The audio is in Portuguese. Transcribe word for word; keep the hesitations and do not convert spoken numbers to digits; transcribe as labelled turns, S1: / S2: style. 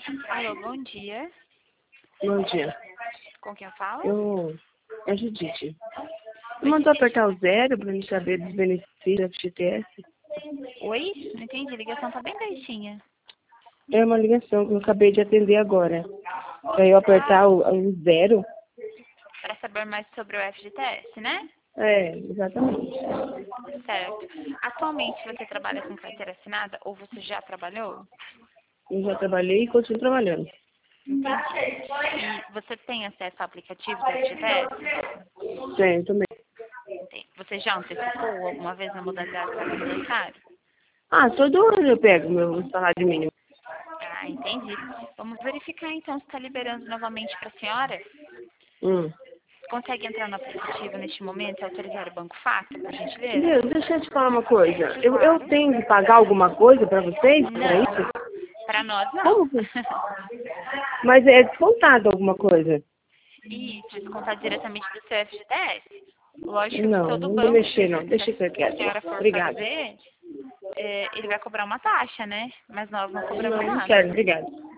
S1: Alô, bom dia.
S2: Bom dia.
S1: Com quem eu falo?
S2: Eu... É Judite. Você mandou apertar o zero para me saber dos benefícios da F G T S?
S1: Oi? Não entendi, a ligação tá bem baixinha.
S2: É uma ligação que eu acabei de atender agora. Para eu apertar o, o zero?
S1: Para saber mais sobre o F G T S, né?
S2: É, exatamente.
S1: Certo. Atualmente você trabalha com carteira assinada ou você já trabalhou?
S2: Eu já trabalhei e continuo trabalhando.
S1: Entendi. E você tem acesso ao aplicativo do F G T S?
S2: Tenho também.
S1: Tem. Você já antecipou alguma vez na modalidade cartão aniversário?
S2: Ah, todo ano eu pego meu salário mínimo.
S1: Ah, entendi. Vamos verificar então se está liberando novamente para a senhora.
S2: Hum.
S1: Consegue entrar no aplicativo neste momento e autorizar o Banco Facto, por gentileza?
S2: Deus, deixa eu te falar uma coisa. Eu, eu
S1: Claro.
S2: tenho que pagar alguma coisa para vocês? Para
S1: Não.
S2: isso?
S1: Para nós, não.
S2: Como que... Mas é descontado alguma coisa?
S1: E descontar diretamente do seu F G T S. Lógico que
S2: Não,
S1: todo
S2: não vou
S1: banco,
S2: mexer
S1: se,
S2: não. Deixa isso
S1: se a
S2: quieto.
S1: senhora for
S2: Obrigada.
S1: fazer, é, ele vai cobrar uma taxa, né? Mas nós não cobramos
S2: Não, não
S1: nada.
S2: quero, obrigada.